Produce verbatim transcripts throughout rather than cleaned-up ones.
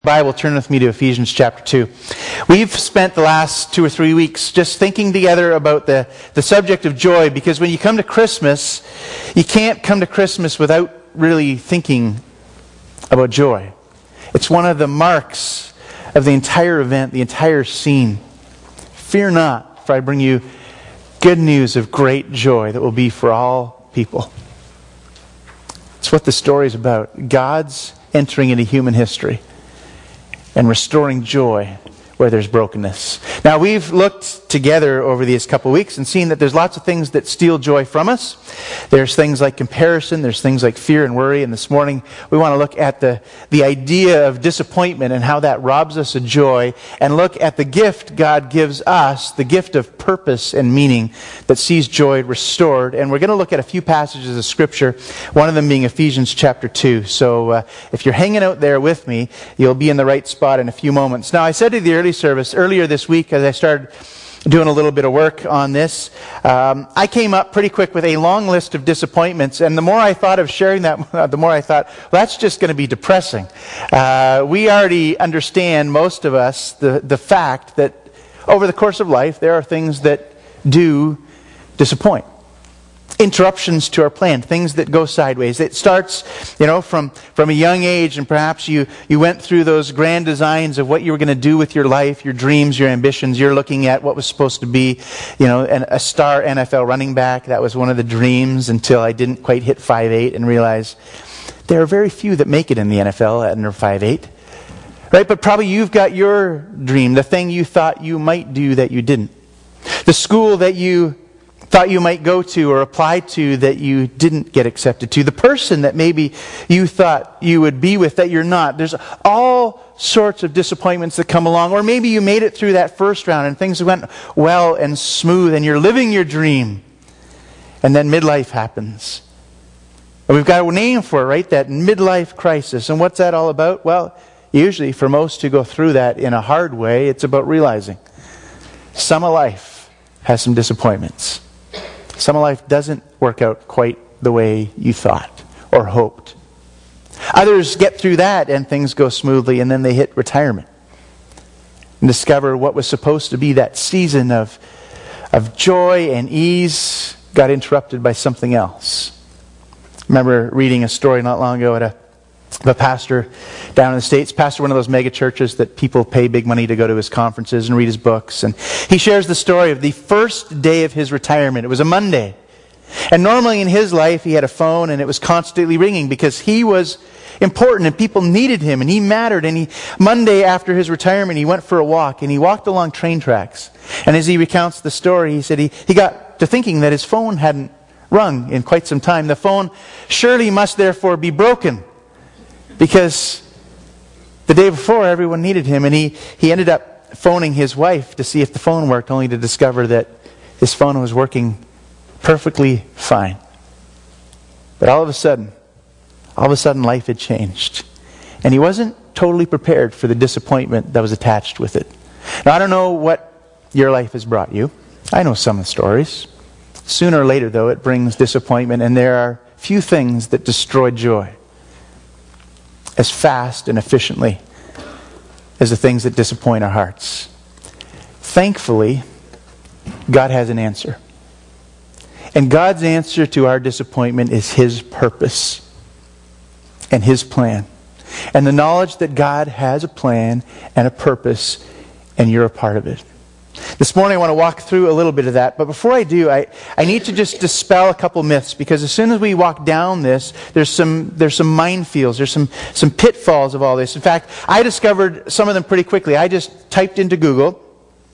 Bible, turn with me to Ephesians chapter two. We've spent the last two or three weeks just thinking together about the, the subject of joy, because when you come to Christmas, you can't come to Christmas without really thinking about joy. It's one of the marks of the entire event, the entire scene. Fear not, for I bring you good news of great joy that will be for all people. It's what the story is about. God's entering into human history and restoring joy where there's brokenness. Now, we've looked together over these couple of weeks and seen that there's lots of things that steal joy from us. There's things like comparison, there's things like fear and worry, and this morning we want to look at the, the idea of disappointment and how that robs us of joy, and look at the gift God gives us, the gift of purpose and meaning that sees joy restored. And we're going to look at a few passages of Scripture, one of them being Ephesians chapter two. So uh, if you're hanging out there with me, you'll be in the right spot in a few moments. Now, I said to the early service earlier this week, as I started doing a little bit of work on this, um, I came up pretty quick with a long list of disappointments, and the more I thought of sharing that, the more I thought, well, that's just going to be depressing. Uh, we already understand, most of us, the, the fact that over the course of life, there are things that do disappoint. Interruptions to our plan, things that go sideways. It starts, you know, from, from a young age, and perhaps you, you went through those grand designs of what you were going to do with your life, your dreams, your ambitions. You're looking at what was supposed to be, you know, an, a star N F L running back. That was one of the dreams until I didn't quite hit five eight and realize there are very few that make it in the N F L at under five eight. Right? But probably you've got your dream, the thing you thought you might do that you didn't. The school that you thought you might go to or apply to that you didn't get accepted to. The person that maybe you thought you would be with that you're not. There's all sorts of disappointments that come along. Or maybe you made it through that first round and things went well and smooth and you're living your dream. And then midlife happens. And we've got a name for it, right? That midlife crisis. And what's that all about? Well, usually for most who go through that in a hard way, it's about realizing some of life has some disappointments. Some of life doesn't work out quite the way you thought or hoped. Others get through that and things go smoothly, and then they hit retirement and discover what was supposed to be that season of, of joy and ease got interrupted by something else. I remember reading a story not long ago at a, of a pastor down in the States, pastor one of those mega churches that people pay big money to go to his conferences and read his books. And he shares the story of the first day of his retirement. It was a Monday. And normally in his life, he had a phone and it was constantly ringing because he was important and people needed him and he mattered. And he, Monday after his retirement, he went for a walk and he walked along train tracks. And as he recounts the story, he said he, he got to thinking that his phone hadn't rung in quite some time. The phone surely must therefore be broken, because the day before, everyone needed him, and he, he ended up phoning his wife to see if the phone worked, only to discover that his phone was working perfectly fine. But all of a sudden, all of a sudden life had changed. And he wasn't totally prepared for the disappointment that was attached with it. Now, I don't know what your life has brought you. I know some of the stories. Sooner or later, though, it brings disappointment, and there are few things that destroy joy as fast and efficiently as the things that disappoint our hearts. Thankfully, God has an answer. And God's answer to our disappointment is His purpose and His plan. And the knowledge that God has a plan and a purpose, and you're a part of it. This morning I want to walk through a little bit of that, but before I do, I, I need to just dispel a couple myths, because as soon as we walk down this, there's some there's some minefields, there's some, some pitfalls of all this. In fact, I discovered some of them pretty quickly. I just typed into Google,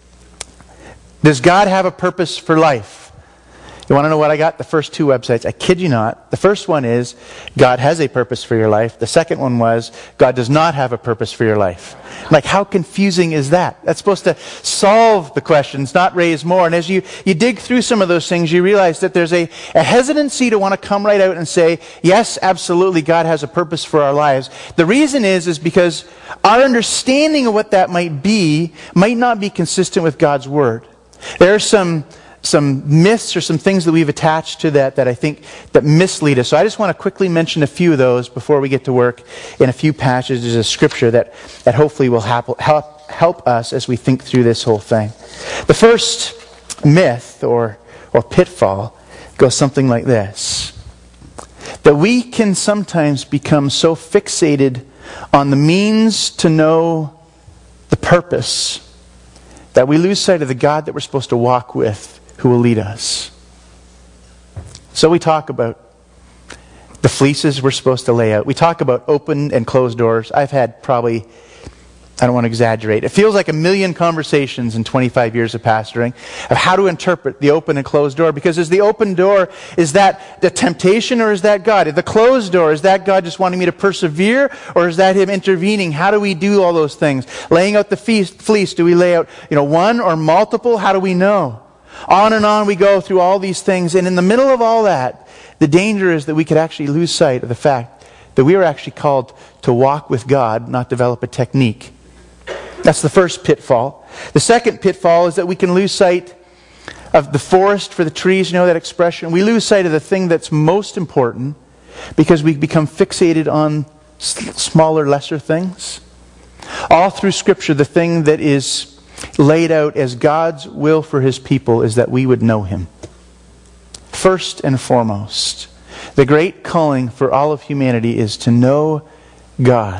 does God have a purpose for life? You want to know what I got? The first two websites. I kid you not. The first one is, God has a purpose for your life. The second one was, God does not have a purpose for your life. Like, how confusing is that? That's supposed to solve the questions, not raise more. And as you, you dig through some of those things, you realize that there's a, a hesitancy to want to come right out and say, yes, absolutely, God has a purpose for our lives. The reason is, is because our understanding of what that might be might not be consistent with God's Word. There are some some myths or some things that we've attached to that that I think that mislead us. So I just want to quickly mention a few of those before we get to work in a few passages of Scripture that, that hopefully will help, help, help us as we think through this whole thing. The first myth or, or pitfall goes something like this. That we can sometimes become so fixated on the means to know the purpose that we lose sight of the God that we're supposed to walk with, who will lead us. So we talk about the fleeces we're supposed to lay out. We talk about open and closed doors. I've had probably, I don't want to exaggerate, it feels like a million conversations in twenty-five years of pastoring of how to interpret the open and closed door. Because is the open door, is that the temptation or is that God? The closed door, is that God just wanting me to persevere or is that Him intervening? How do we do all those things? Laying out the feast, fleece, do we lay out you know, one or multiple? How do we know? On and on we go through all these things. And in the middle of all that, the danger is that we could actually lose sight of the fact that we are actually called to walk with God, not develop a technique. That's the first pitfall. The second pitfall is that we can lose sight of the forest for the trees. You know that expression? We lose sight of the thing that's most important because we become fixated on smaller, lesser things. All through Scripture, the thing that is laid out as God's will for His people is that we would know Him. First and foremost, the great calling for all of humanity is to know God.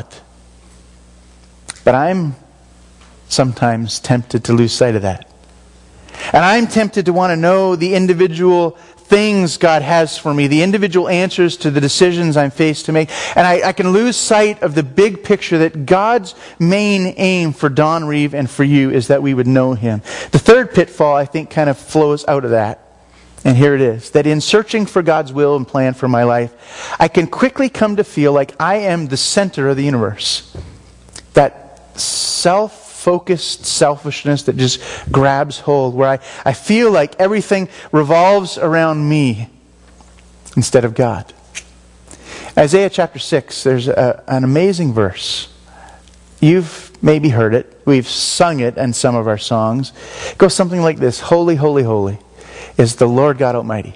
But I'm sometimes tempted to lose sight of that. And I'm tempted to want to know the individual things God has for me, the individual answers to the decisions I'm faced to make. And I, I can lose sight of the big picture that God's main aim for Don Reeve and for you is that we would know Him. The third pitfall, I think, kind of flows out of that. And here it is, that in searching for God's will and plan for my life, I can quickly come to feel like I am the center of the universe. That self focused selfishness that just grabs hold, where I, I feel like everything revolves around me instead of God. Isaiah chapter six, there's a, an amazing verse. You've maybe heard it. We've sung it in some of our songs. It goes something like this. Holy, holy, holy is the Lord God Almighty.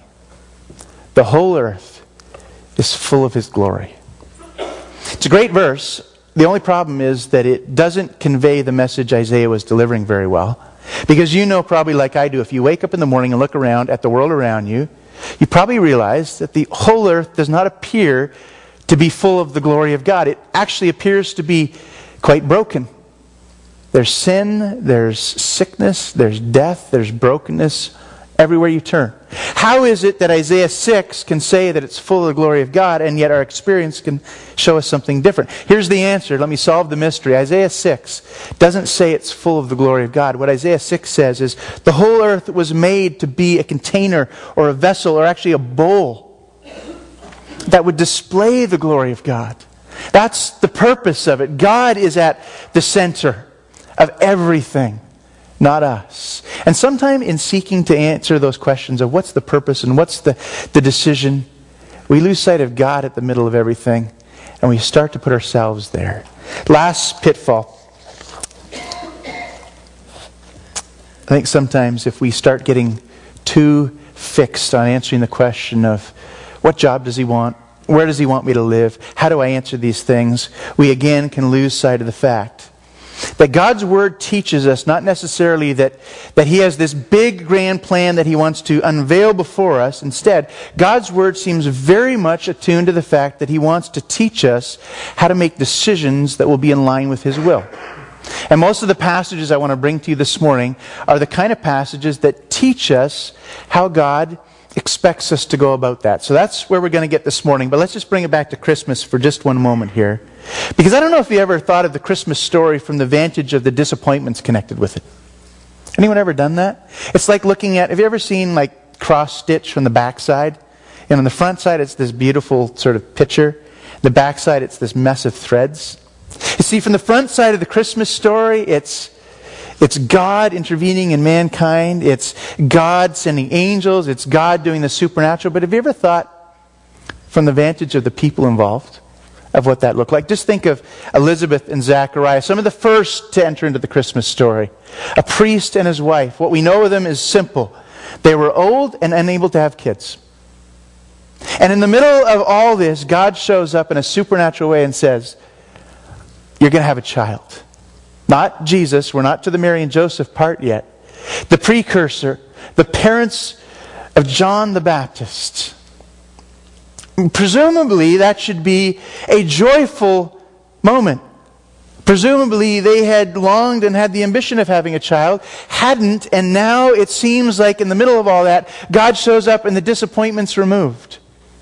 The whole earth is full of His glory. It's a great verse. The only problem is that it doesn't convey the message Isaiah was delivering very well. Because you know probably like I do, if you wake up in the morning and look around at the world around you, you probably realize that the whole earth does not appear to be full of the glory of God. It actually appears to be quite broken. There's sin, there's sickness, there's death, there's brokenness everywhere you turn. How is it that Isaiah six can say that it's full of the glory of God, and yet our experience can show us something different? Here's the answer. Let me solve the mystery. Isaiah six doesn't say it's full of the glory of God. What Isaiah six says is the whole earth was made to be a container or a vessel or actually a bowl that would display the glory of God. That's the purpose of it. God is at the center of everything, not us. And sometime in seeking to answer those questions of what's the purpose and what's the, the decision, we lose sight of God at the middle of everything and we start to put ourselves there. Last pitfall. I think sometimes if we start getting too fixed on answering the question of what job does He want? Where does He want me to live? How do I answer these things? We again can lose sight of the fact that God's Word teaches us not necessarily that, that He has this big grand plan that He wants to unveil before us. Instead, God's Word seems very much attuned to the fact that He wants to teach us how to make decisions that will be in line with His will. And most of the passages I want to bring to you this morning are the kind of passages that teach us how God expects us to go about that. So that's where we're going to get this morning. But let's just bring it back to Christmas for just one moment here. Because I don't know if you ever thought of the Christmas story from the vantage of the disappointments connected with it. Anyone ever done that? It's like looking at, have you ever seen like cross stitch from the backside? And on the front side it's this beautiful sort of picture. The back side it's this mess of threads. You see, from the front side of the Christmas story, it's It's God intervening in mankind. It's God sending angels. It's God doing the supernatural. But have you ever thought from the vantage of the people involved of what that looked like? Just think of Elizabeth and Zachariah, some of the first to enter into the Christmas story. A priest and his wife. What we know of them is simple. They were old and unable to have kids. And in the middle of all this, God shows up in a supernatural way and says, you're going to have a child. Not Jesus. We're not to the Mary and Joseph part yet. The precursor, the parents of John the Baptist. Presumably, that should be a joyful moment. Presumably, they had longed and had the ambition of having a child, hadn't, and now it seems like in the middle of all that, God shows up and the disappointment's removed.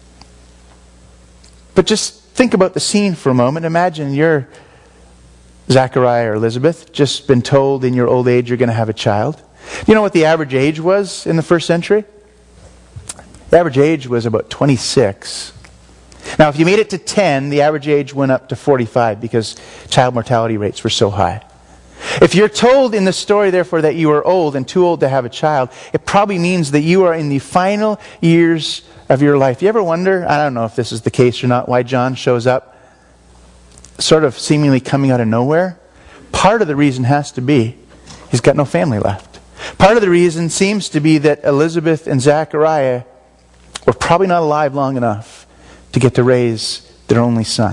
But just think about the scene for a moment. Imagine you're Zachariah or Elizabeth, just been told in your old age you're going to have a child. Do you know what the average age was in the first century? The average age was about twenty-six. Now, if you made it to ten, the average age went up to forty-five because child mortality rates were so high. If you're told in the story, therefore, that you are old and too old to have a child, it probably means that you are in the final years of your life. You ever wonder, I don't know if this is the case or not, why John shows up sort of seemingly coming out of nowhere? Part of the reason has to be he's got no family left. Part of the reason seems to be that Elizabeth and Zachariah were probably not alive long enough to get to raise their only son.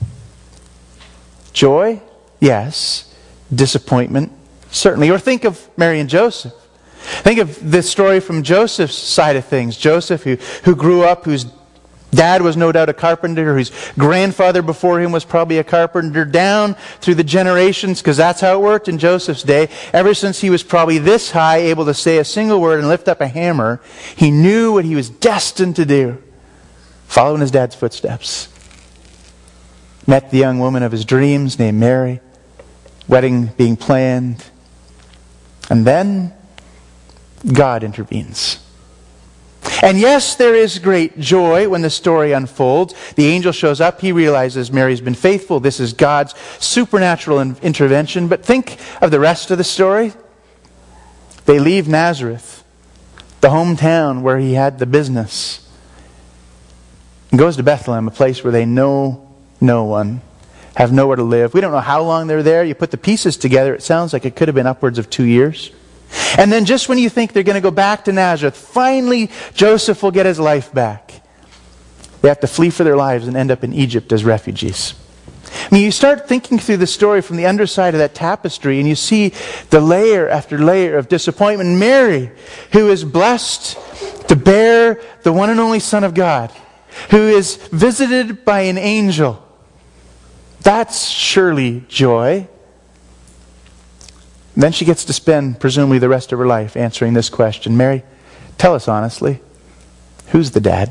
Joy? Yes. Disappointment? Certainly. Or think of Mary and Joseph. Think of the story from Joseph's side of things. Joseph, who, who grew up, whose dad was no doubt a carpenter, whose grandfather before him was probably a carpenter, down through the generations, because that's how it worked in Joseph's day. Ever since he was probably this high, able to say a single word and lift up a hammer, he knew what he was destined to do. Follow in his dad's footsteps. Met the young woman of his dreams named Mary. Wedding being planned. And then God intervenes. And yes, there is great joy when the story unfolds. The angel shows up. He realizes Mary's been faithful. This is God's supernatural intervention. But think of the rest of the story. They leave Nazareth, the hometown where he had the business, and goes to Bethlehem, a place where they know no one, have nowhere to live. We don't know how long they're there. You put the pieces together, it sounds like it could have been upwards of two years. And then just when you think they're going to go back to Nazareth, finally Joseph will get his life back. They have to flee for their lives and end up in Egypt as refugees. I mean, you start thinking through the story from the underside of that tapestry and you see the layer after layer of disappointment. Mary, who is blessed to bear the one and only Son of God, who is visited by an angel. That's surely joy. And then she gets to spend, presumably, the rest of her life answering this question. Mary, tell us honestly, who's the dad?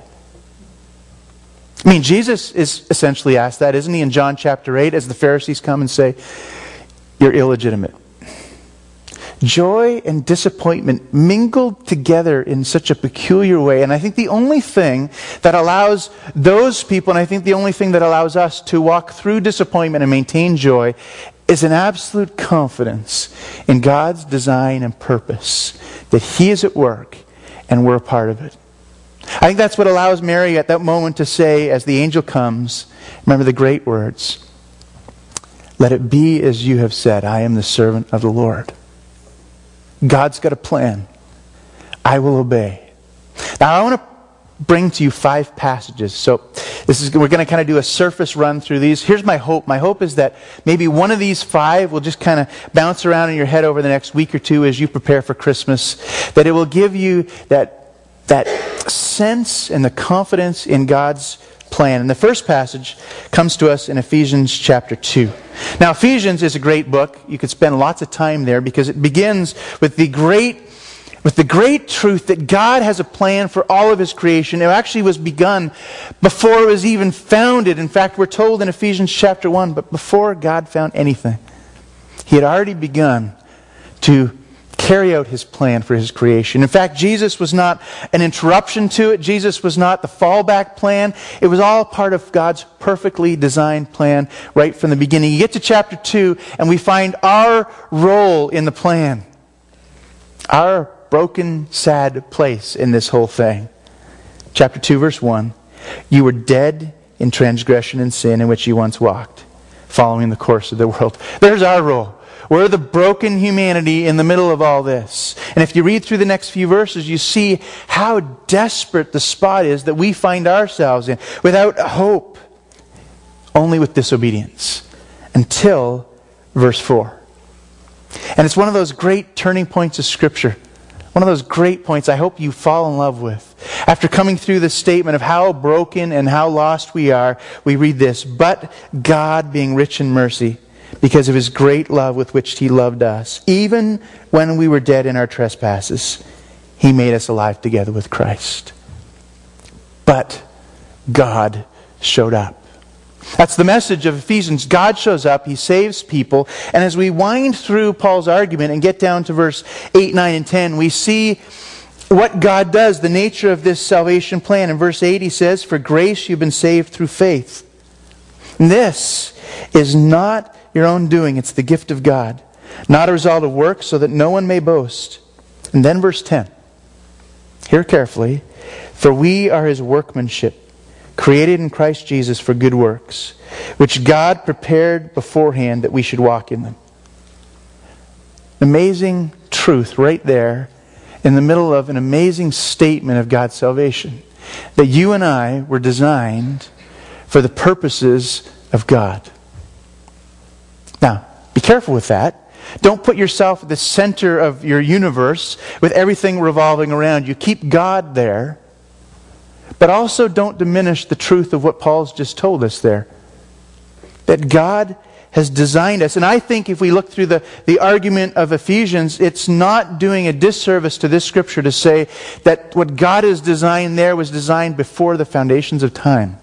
I mean, Jesus is essentially asked that, isn't he, in John chapter eight, as the Pharisees come and say, you're illegitimate. Joy and disappointment mingled together in such a peculiar way. And I think the only thing that allows those people, and I think the only thing that allows us to walk through disappointment and maintain joy, is an absolute confidence in God's design and purpose, that He is at work and we're a part of it. I think that's what allows Mary at that moment to say, as the angel comes, remember the great words, let it be as you have said, I am the servant of the Lord. God's got a plan. I will obey. Now I want to bring to you five passages. So this is we're going to kind of do a surface run through these. Here's my hope. My hope is that maybe one of these five will just kind of bounce around in your head over the next week or two as you prepare for Christmas. That it will give you that that sense and the confidence in God's plan. And the first passage comes to us in Ephesians chapter two. Now, Ephesians is a great book. You could spend lots of time there because it begins with the great with the great truth that God has a plan for all of His creation. It actually was begun before it was even founded. In fact, we're told in Ephesians chapter one, but before God found anything, He had already begun to carry out His plan for His creation. In fact, Jesus was not an interruption to it. Jesus was not the fallback plan. It was all part of God's perfectly designed plan right from the beginning. You get to chapter two and we find our role in the plan. Our broken, sad place in this whole thing. Chapter two, verse one. You were dead in transgression and sin in which you once walked, following the course of the world. There's our role. We're the broken humanity in the middle of all this. And if you read through the next few verses, you see how desperate the spot is that we find ourselves in, without hope, only with disobedience. Until verse four. And it's one of those great turning points of Scripture. One of those great points I hope you fall in love with. After coming through the statement of how broken and how lost we are, we read this: "But God, being rich in mercy, because of His great love with which He loved us, even when we were dead in our trespasses, He made us alive together with Christ." But God showed up. That's the message of Ephesians. God shows up, He saves people, and as we wind through Paul's argument and get down to verse eight, nine, and ten, we see what God does, the nature of this salvation plan. In verse eight he says, "For grace you've been saved through faith. And this is not your own doing, it's the gift of God, not a result of works, so that no one may boast." And then verse ten. Hear carefully. "For we are His workmanship, created in Christ Jesus for good works, which God prepared beforehand that we should walk in them." Amazing truth right there in the middle of an amazing statement of God's salvation. That you and I were designed for the purposes of God. Now, be careful with that. Don't put yourself at the center of your universe with everything revolving around you. Keep God there. But also don't diminish the truth of what Paul's just told us there. That God has designed us. And I think if we look through the, the argument of Ephesians, it's not doing a disservice to this Scripture to say that what God has designed there was designed before the foundations of time.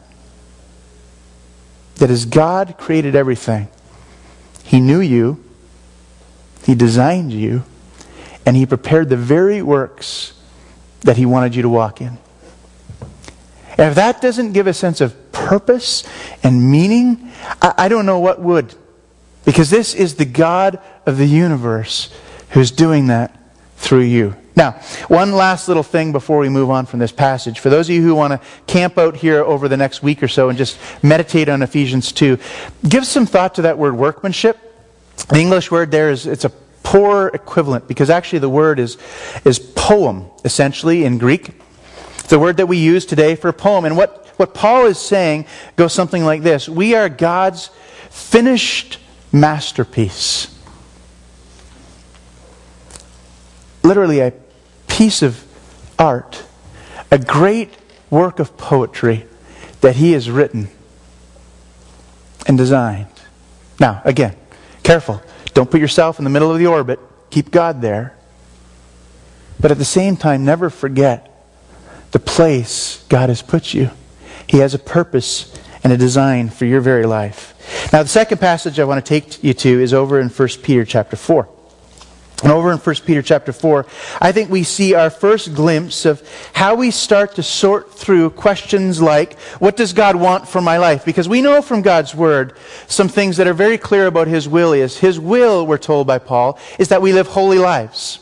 That as God created everything, He knew you, He designed you, and He prepared the very works that He wanted you to walk in. And if that doesn't give a sense of purpose and meaning, I, I don't know what would. Because this is the God of the universe who's doing that through you. Now, one last little thing before we move on from this passage. For those of you who want to camp out here over the next week or so and just meditate on Ephesians two, give some thought to that word workmanship. The English word there is, it's a poor equivalent, because actually the word is, is poem, essentially, in Greek. It's a word that we use today for a poem. And what, what Paul is saying goes something like this: we are God's finished masterpiece. Literally a piece of art, a great work of poetry that He has written and designed. Now, again, careful. Don't put yourself in the middle of the orbit. Keep God there. But at the same time, never forget the place God has put you. He has a purpose and a design for your very life. Now, the second passage I want to take you to is over in First Peter chapter four. And over in First Peter chapter four, I think we see our first glimpse of how we start to sort through questions like, what does God want for my life? Because we know from God's Word some things that are very clear about His will is. His will, we're told by Paul, is that we live holy lives.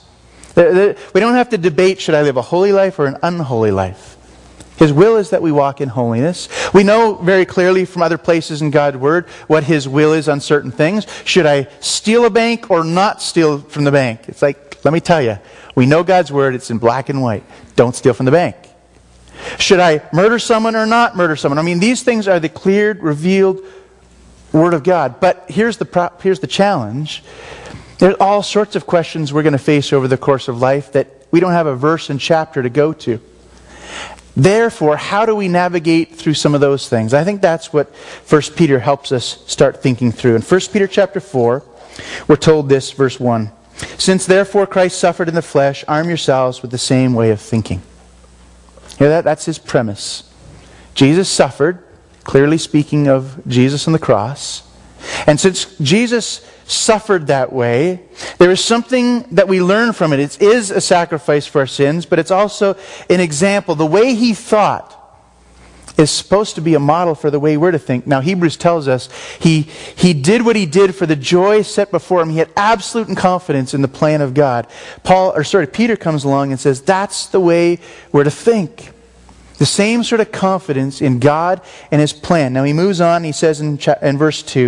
We don't have to debate, should I live a holy life or an unholy life? His will is that we walk in holiness. We know very clearly from other places in God's Word what His will is on certain things. Should I steal a bank or not steal from the bank? It's like, let me tell you, we know God's Word, it's in black and white. Don't steal from the bank. Should I murder someone or not murder someone? I mean, these things are the cleared, revealed Word of God. But here's the pro- here's the challenge. There's all sorts of questions we're going to face over the course of life that we don't have a verse and chapter to go to. Therefore, how do we navigate through some of those things? I think that's what First Peter helps us start thinking through. In First Peter chapter four, we're told this, verse one. "Since therefore Christ suffered in the flesh, arm yourselves with the same way of thinking." Hear that? That's his premise. Jesus suffered, clearly speaking of Jesus on the cross. And since Jesus suffered that way, there is something that we learn from it. It is a sacrifice for our sins, but it's also an example. The way He thought is supposed to be a model for the way we're to think. Now, Hebrews tells us he, he did what He did for the joy set before Him. He had absolute confidence in the plan of God. Paul, or sorry, Peter comes along and says, that's the way we're to think. The same sort of confidence in God and His plan. Now he moves on, he says in, cha- in verse two,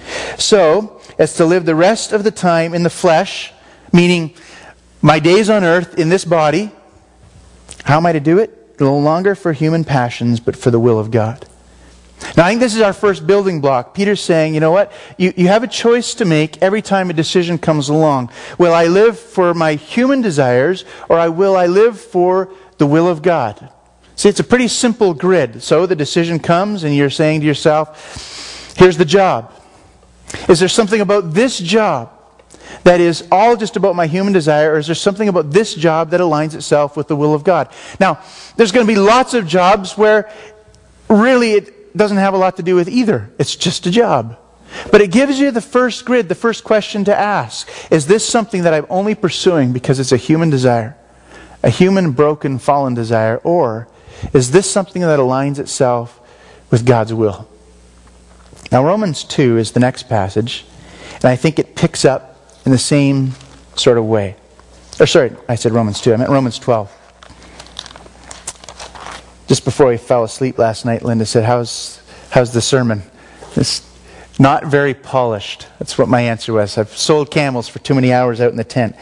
So, as to live the rest of the time in the flesh, meaning my days on earth in this body. How am I to do it? No longer for human passions, but for the will of God. Now, I think this is our first building block. Peter's saying, you know what? You, you have a choice to make every time a decision comes along. Will I live for my human desires, or I will I live for the will of God? See, it's a pretty simple grid. So the decision comes, and you're saying to yourself, here's the job. Is there something about this job that is all just about my human desire, or is there something about this job that aligns itself with the will of God? Now, there's going to be lots of jobs where really it doesn't have a lot to do with either. It's just a job. But it gives you the first grid, the first question to ask. Is this something that I'm only pursuing because it's a human desire? A human, broken, fallen desire? Or is this something that aligns itself with God's will? Now, Romans two is the next passage, and I think it picks up in the same sort of way. Or sorry, I said Romans two. I meant Romans twelve. Just before we fell asleep last night, Linda said, how's, how's the sermon? It's not very polished. That's what my answer was. I've sold camels for too many hours out in the tent.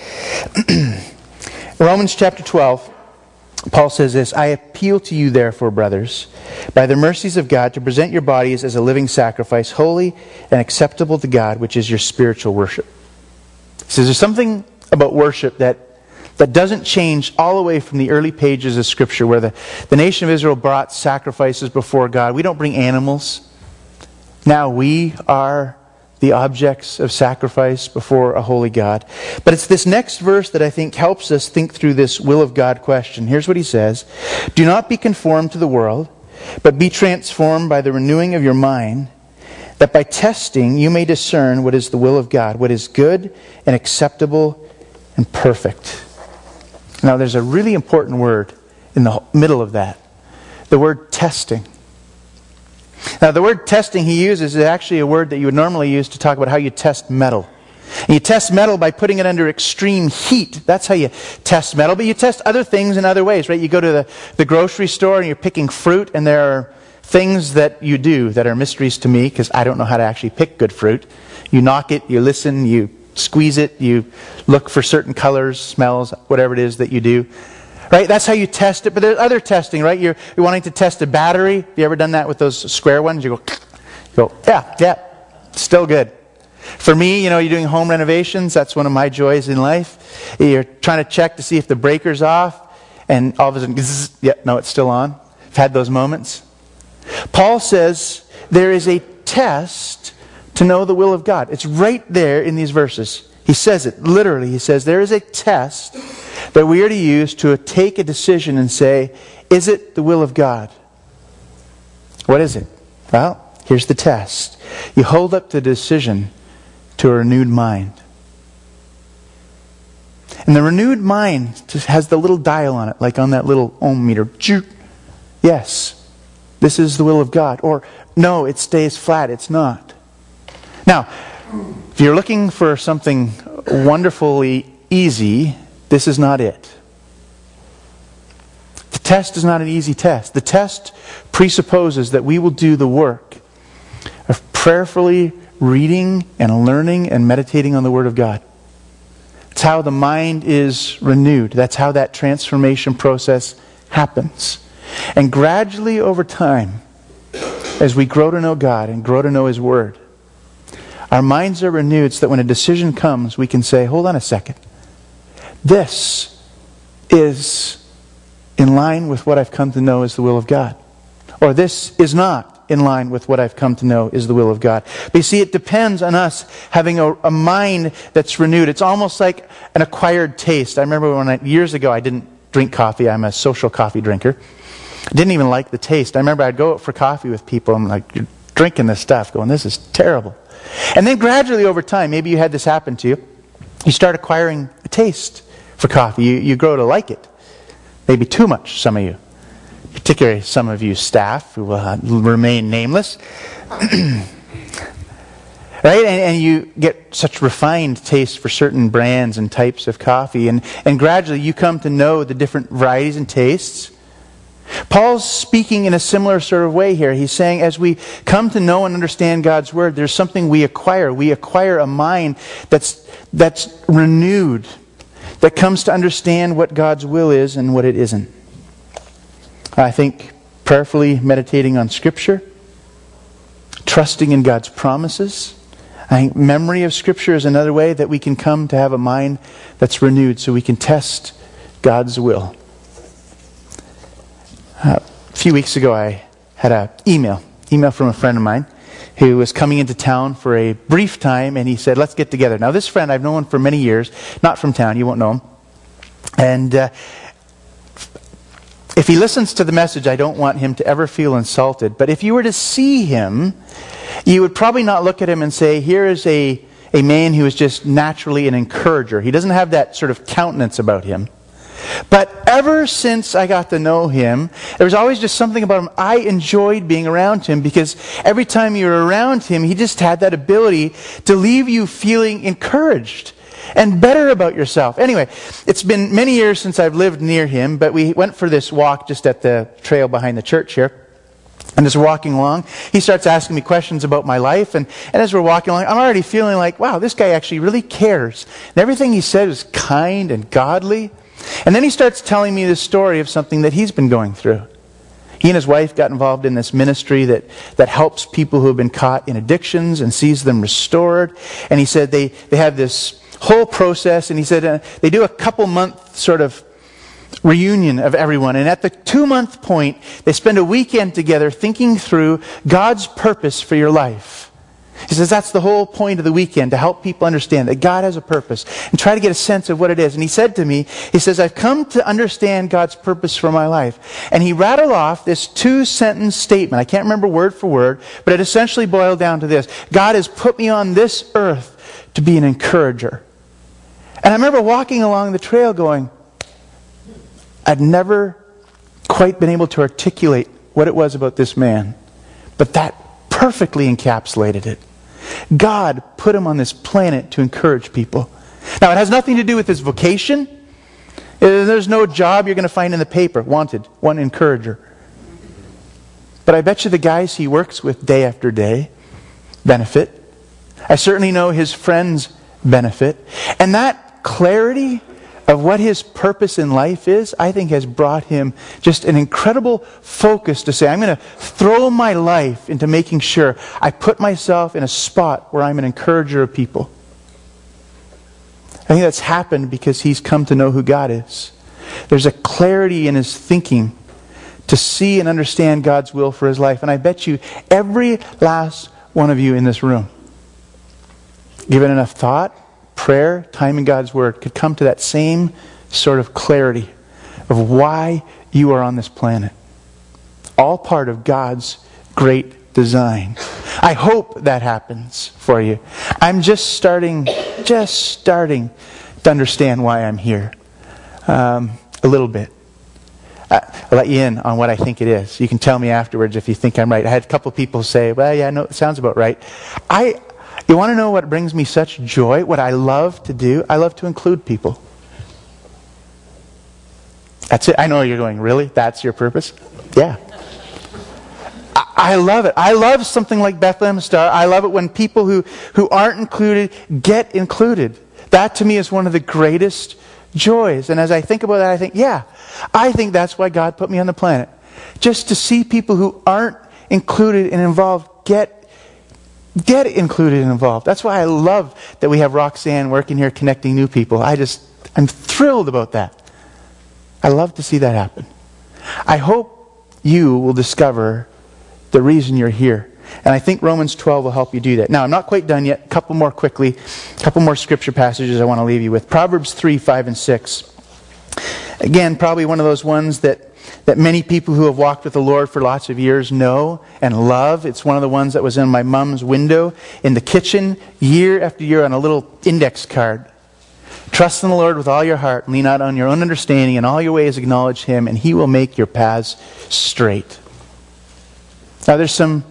Romans chapter twelve, Paul says this, I appeal to you therefore, brothers, by the mercies of God, to present your bodies as a living sacrifice, holy and acceptable to God, which is your spiritual worship. He says there's something about worship that, that doesn't change all the way from the early pages of Scripture, where the, the nation of Israel brought sacrifices before God. We don't bring animals. Now we are the objects of sacrifice before a holy God. But it's this next verse that I think helps us think through this will of God question. Here's what he says. Do not be conformed to the world, but be transformed by the renewing of your mind, that by testing you may discern what is the will of God, what is good and acceptable and perfect. Now there's a really important word in the middle of that. The word testing. Now the word testing he uses is actually a word that you would normally use to talk about how you test metal. And you test metal by putting it under extreme heat. That's how you test metal. But you test other things in other ways, right? You go to the, the grocery store and you're picking fruit, and there are things that you do that are mysteries to me because I don't know how to actually pick good fruit. You knock it, you listen, you squeeze it, you look for certain colors, smells, whatever it is that you do. Right? That's how you test it. But there's other testing, right? You're, you're wanting to test a battery. Have you ever done that with those square ones? You go, you go, yeah, yeah, still good. For me, you know, you're doing home renovations. That's one of my joys in life. You're trying to check to see if the breaker's off, and all of a sudden, zzz, yeah, no, it's still on. I've had those moments. Paul says there is a test to know the will of God. It's right there in these verses. He says it, literally. He says there is a test that we are to use to take a decision and say, is it the will of God? What is it? Well, here's the test. You hold up the decision to a renewed mind. And the renewed mind just has the little dial on it, like on that little ohm meter. Yes, this is the will of God. Or, no, it stays flat. It's not. Now, if you're looking for something wonderfully easy, this is not it. The test is not an easy test. The test presupposes that we will do the work of prayerfully reading and learning and meditating on the Word of God. It's how the mind is renewed. That's how that transformation process happens. And gradually over time, as we grow to know God and grow to know His Word, our minds are renewed so that when a decision comes, we can say, hold on a second. This is in line with what I've come to know is the will of God. Or this is not in line with what I've come to know is the will of God. But you see, it depends on us having a, a mind that's renewed. It's almost like an acquired taste. I remember when I, years ago I didn't drink coffee. I'm a social coffee drinker. I didn't even like the taste. I remember I'd go out for coffee with people and like, you're drinking this stuff, going, this is terrible. And then gradually over time, maybe you had this happen to you, you start acquiring a taste for coffee. You, you grow to like it. Maybe too much, some of you. Particularly some of you staff who will uh, remain nameless. Right? And, and you get such refined taste for certain brands and types of coffee. And, and gradually you come to know the different varieties and tastes. Paul's speaking in a similar sort of way here. He's saying as we come to know and understand God's Word, there's something we acquire. We acquire a mind that's, that's renewed, that comes to understand what God's will is and what it isn't. I think prayerfully meditating on Scripture, trusting in God's promises. I think memory of Scripture is another way that we can come to have a mind that's renewed so we can test God's will. Uh, a few weeks ago I had an email, email from a friend of mine who was coming into town for a brief time, and he said, let's get together. Now this friend I've known for many years, not from town, you won't know him. And uh, if he listens to the message, I don't want him to ever feel insulted. But if you were to see him, you would probably not look at him and say, here is a, a man who is just naturally an encourager. He doesn't have that sort of countenance about him. But ever since I got to know him, there was always just something about him. I enjoyed being around him because every time you were around him, he just had that ability to leave you feeling encouraged and better about yourself. Anyway, it's been many years since I've lived near him, but we went for this walk just at the trail behind the church here. And as we're walking along, he starts asking me questions about my life. And, and as we're walking along, I'm already feeling like, wow, this guy actually really cares. And everything he said was kind and godly. And then he starts telling me the story of something that he's been going through. He and his wife got involved in this ministry that, that helps people who have been caught in addictions and sees them restored. And he said they, they have this whole process, and he said uh, they do a couple month sort of reunion of everyone. And at the two month point, they spend a weekend together thinking through God's purpose for your life. He says that's the whole point of the weekend, to help people understand that God has a purpose and try to get a sense of what it is. And he said to me, he says, I've come to understand God's purpose for my life. And he rattled off this two-sentence statement. I can't remember word for word, but it essentially boiled down to this. God has put me on this earth to be an encourager. And I remember walking along the trail going, I'd never quite been able to articulate what it was about this man, but that perfectly encapsulated it. God put him on this planet to encourage people. Now, it has nothing to do with his vocation. There's no job you're going to find in the paper, wanted, one encourager. But I bet you the guys he works with day after day benefit. I certainly know his friends benefit. And that clarity of what his purpose in life is, I think has brought him just an incredible focus to say, I'm going to throw my life into making sure I put myself in a spot where I'm an encourager of people. I think that's happened because he's come to know who God is. There's a clarity in his thinking to see and understand God's will for his life. And I bet you every last one of you in this room, given enough thought, prayer, time in God's Word, could come to that same sort of clarity of why you are on this planet. All part of God's great design. I hope that happens for you. I'm just starting, just starting to understand why I'm here. Um, a little bit. I'll let you in on what I think it is. You can tell me afterwards if you think I'm right. I had a couple people say, well, yeah, no, it sounds about right. I... You want to know what brings me such joy? What I love to do? I love to include people. That's it. I know you're going, really? That's your purpose? Yeah. I, I love it. I love something like Bethlehem Star. I love it when people who, who aren't included get included. That to me is one of the greatest joys. And as I think about that, I think, yeah, I think that's why God put me on the planet. Just to see people who aren't included and involved get Get included and involved. That's why I love that we have Roxanne working here connecting new people. I just, I'm thrilled about that. I love to see that happen. I hope you will discover the reason you're here. And I think Romans twelve will help you do that. Now, I'm not quite done yet. A couple more quickly. A couple more scripture passages I want to leave you with. Proverbs three, five, and six. Again, probably one of those ones that that many people who have walked with the Lord for lots of years know and love. It's one of the ones that was in my mom's window in the kitchen year after year on a little index card. Trust in the Lord with all your heart, lean not on your own understanding, in all your ways acknowledge Him, and He will make your paths straight. Now there's some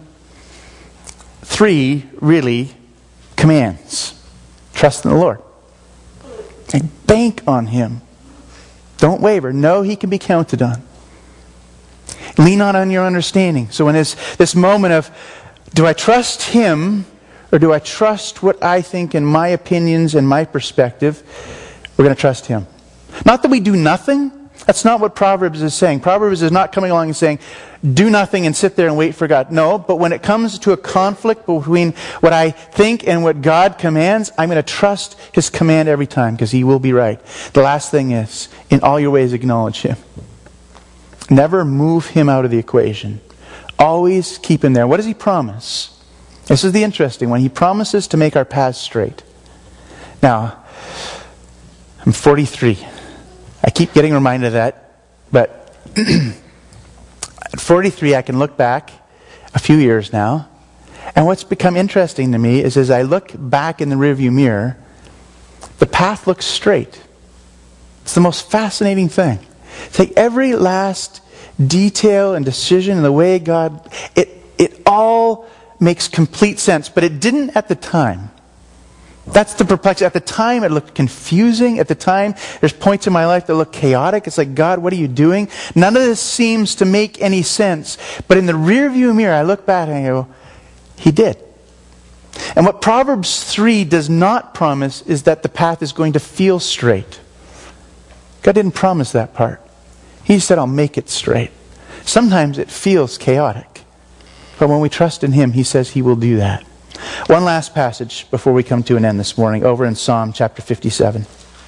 three really commands. Trust in the Lord. And bank on Him. Don't waver. Know He can be counted on. Lean not on your understanding. So when this, this moment of, do I trust Him or do I trust what I think and my opinions and my perspective? We're going to trust Him. Not that we do nothing. That's not what Proverbs is saying. Proverbs is not coming along and saying, do nothing and sit there and wait for God. No, but when it comes to a conflict between what I think and what God commands, I'm going to trust His command every time because He will be right. The last thing is, in all your ways acknowledge Him. Never move Him out of the equation. Always keep Him there. What does He promise? This is the interesting one. He promises to make our paths straight. Now, I'm forty-three. I keep getting reminded of that, but at forty-three I can look back a few years now, and what's become interesting to me is as I look back in the rearview mirror, the path looks straight. It's the most fascinating thing. It's like every last detail and decision and the way God, it, it all makes complete sense, but it didn't at the time. That's the perplexity. At the time, it looked confusing. At the time, there's points in my life that look chaotic. It's like, God, what are you doing? None of this seems to make any sense. But in the rearview mirror, I look back and I go, He did. And what Proverbs three does not promise is that the path is going to feel straight. God didn't promise that part. He said, I'll make it straight. Sometimes it feels chaotic. But when we trust in Him, He says He will do that. One last passage before we come to an end this morning, over in Psalm chapter fifty-seven.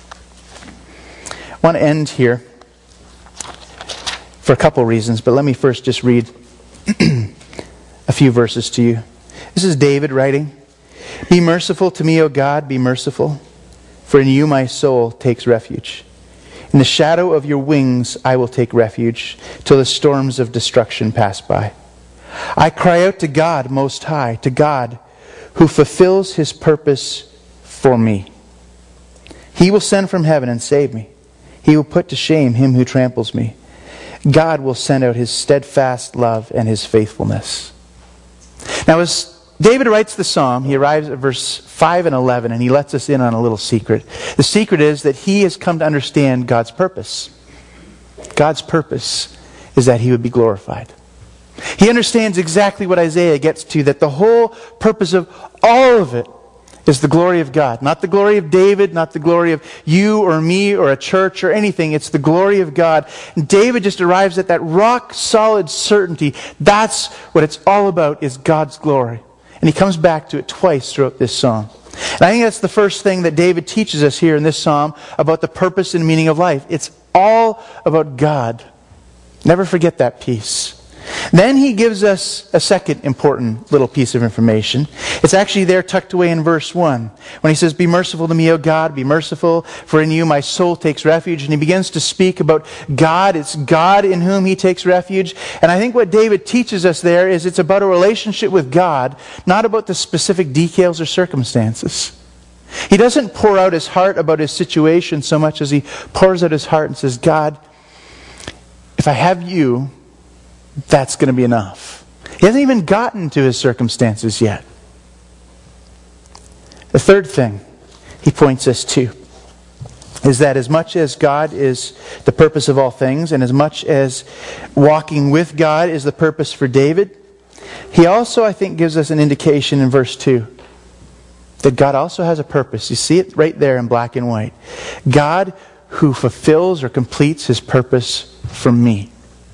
I want to end here for a couple reasons, but let me first just read a few verses to you. This is David writing, Be merciful to me, O God, be merciful, for in you my soul takes refuge. In the shadow of your wings I will take refuge, till the storms of destruction pass by. I cry out to God Most High, to God who fulfills His purpose for me. He will send from heaven and save me. He will put to shame him who tramples me. God will send out His steadfast love and His faithfulness. Now as David writes the psalm, he arrives at verse five and eleven, and he lets us in on a little secret. The secret is that he has come to understand God's purpose. God's purpose is that He would be glorified. He understands exactly what Isaiah gets to, that the whole purpose of all of it is the glory of God. Not the glory of David, not the glory of you or me or a church or anything. It's the glory of God. And David just arrives at that rock solid certainty. That's what it's all about, is God's glory. And he comes back to it twice throughout this psalm. And I think that's the first thing that David teaches us here in this psalm about the purpose and meaning of life. It's all about God. Never forget that piece. Then he gives us a second important little piece of information. It's actually there tucked away in verse one. When he says, Be merciful to me, O God, be merciful, for in you my soul takes refuge. And he begins to speak about God. It's God in whom he takes refuge. And I think what David teaches us there is it's about a relationship with God, not about the specific details or circumstances. He doesn't pour out his heart about his situation so much as he pours out his heart and says, God, if I have you, that's going to be enough. He hasn't even gotten to his circumstances yet. The third thing he points us to is that as much as God is the purpose of all things, and as much as walking with God is the purpose for David, he also, I think, gives us an indication in verse two that God also has a purpose. You see it right there in black and white. God who fulfills or completes His purpose for me.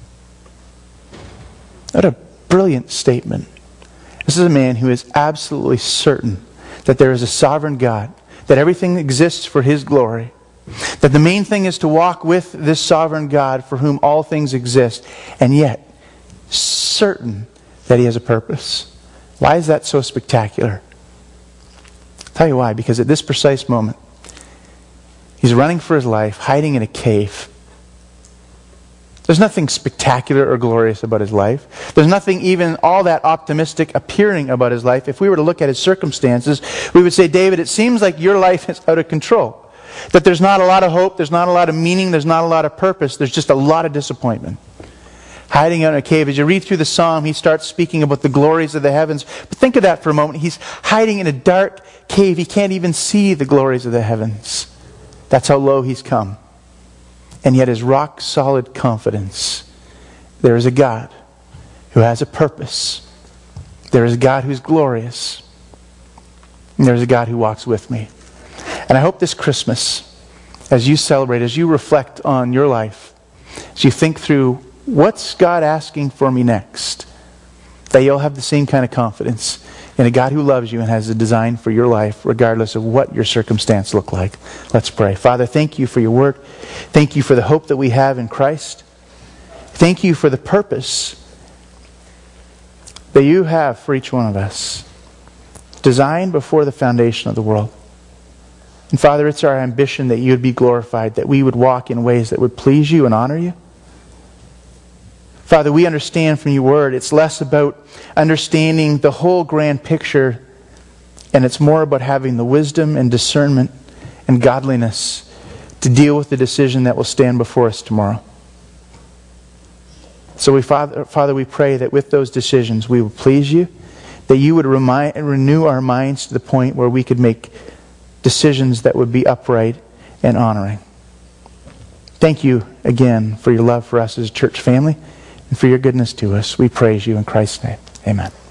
What a brilliant statement. This is a man who is absolutely certain that there is a sovereign God, that everything exists for His glory, that the main thing is to walk with this sovereign God for whom all things exist, and yet certain that He has a purpose. Why is that so spectacular? I'll tell you why. Because at this precise moment, he's running for his life, hiding in a cave. There's nothing spectacular or glorious about his life. There's nothing even all that optimistic appearing about his life. If we were to look at his circumstances, we would say, David, it seems like your life is out of control. That there's not a lot of hope, there's not a lot of meaning, there's not a lot of purpose, there's just a lot of disappointment. Hiding out in a cave. As you read through the psalm, he starts speaking about the glories of the heavens. But think of that for a moment. He's hiding in a dark cave. He can't even see the glories of the heavens. That's how low he's come. And yet his rock-solid confidence there is a God who has a purpose. There is a God who's glorious. And there is a God who walks with me. And I hope this Christmas, as you celebrate, as you reflect on your life, as you think through, what's God asking for me next? That you'll have the same kind of confidence in a God who loves you and has a design for your life, regardless of what your circumstance look like. Let's pray. Father, thank you for your word. Thank you for the hope that we have in Christ. Thank you for the purpose that you have for each one of us, designed before the foundation of the world. And Father, it's our ambition that you would be glorified, that we would walk in ways that would please you and honor you. Father, we understand from your word, it's less about understanding the whole grand picture, and it's more about having the wisdom and discernment and godliness to deal with the decision that will stand before us tomorrow. So we, Father, Father, we pray that with those decisions we will please you, that you would remind, renew our minds to the point where we could make decisions that would be upright and honoring. Thank you again for your love for us as a church family and for your goodness to us. We praise you in Christ's name. Amen.